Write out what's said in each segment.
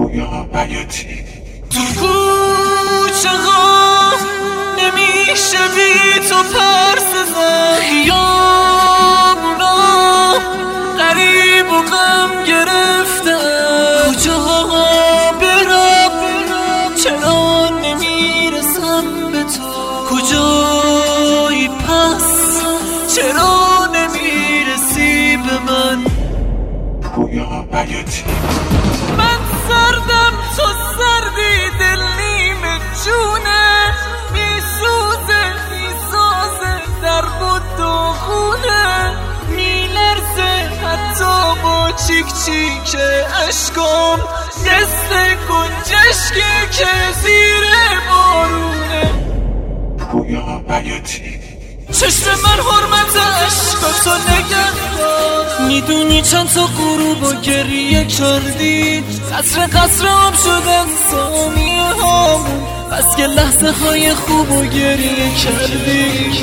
پویا بیاتی تو کوچه ها نمیشه بی تو پرس زن، خیابونا غریب و غم گرفتن، کجا برم چرا نمیرسم به تو، کجایی پس چرا نمیرسی به من. پویا بیاتی من سردم تو سردی، دل نیمه جونه میسوزه میسازه در بود و خونه، میلرزه حتی با چیک چیک اشکام، دست گنجشکی که زیر بارونه. پویا بیاتی چشم من حرمت عشقاتو نگهدار، میدونی چند تا غروب و گریه کردی، قصر هم شدن ثانیه هامون، بس که لحظه های خوب و گریه کردی.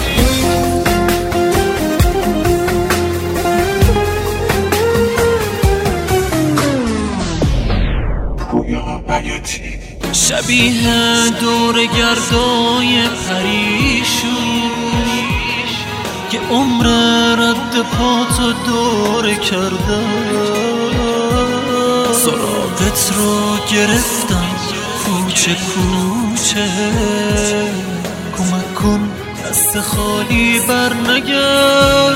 پویا بیاتی شبیه دور گردای پریشون که عمر رد پاتو دور کرده، سراغت رو گرفتم کوچه کوچه، کمک کن دست خالی بر نگرد.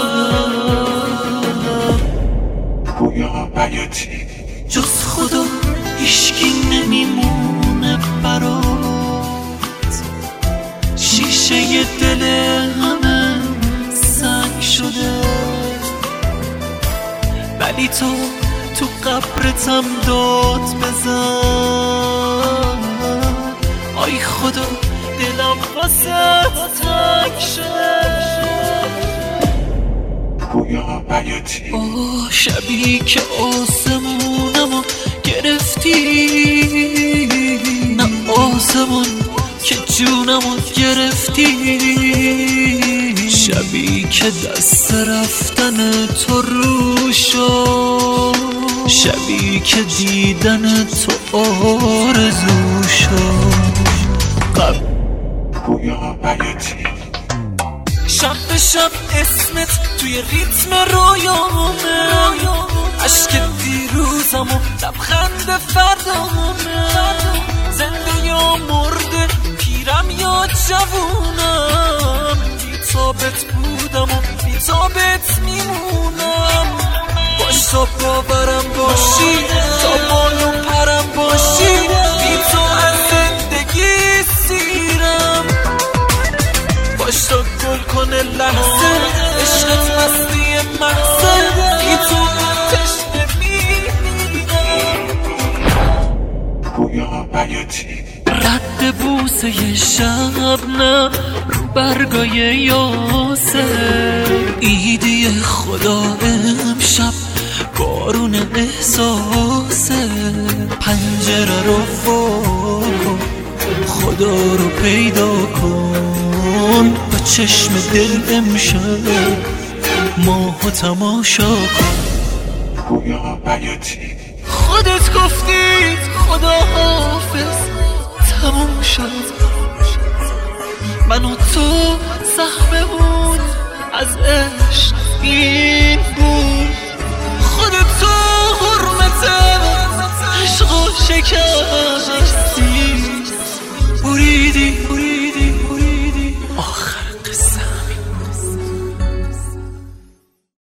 پویا بیاتی جز خدا هیشکی نمیمونه برات، شیشه دل همه سنگ شده، ولی تو قبرتم داد بزن، آی خدا دلم واسه تنگ شده. پویا بیاتی شبی که آسمونمو گرفتی، نه آسمون که جونمو گرفتی، شبی که دست رفتن تو رو شد، شبی که دیدن تو آرزو شد. پویا بیاتی شب به شب اسمت توی ریتم رویامه، عشق دیروزم و لبخند فردامه، زنده یا مرده پیرم یا جوونم، بی تابت بودم و بی تابت میمونم، باش تا باورم باشی تا بالو پرم باشی، بی تو از زندگی سیرم، باش تا گل کنه لحظه عشقت مستی محضه، بی تو تشنه میمیرم. پویا بیاتی رد بوسه شبنم رو برگای یاسر، ایدی خدا امشب بارون احساسه، پنجره رو فوق خدا رو پیدا کن، با چشم دل امشب ماهو تماشا کن. پویا بیاتی خودت گفتی خدا حافظ تموم شد، من و تو سهممون از عشق این بود، خودت تو حرمت عشق و شکستی بریدی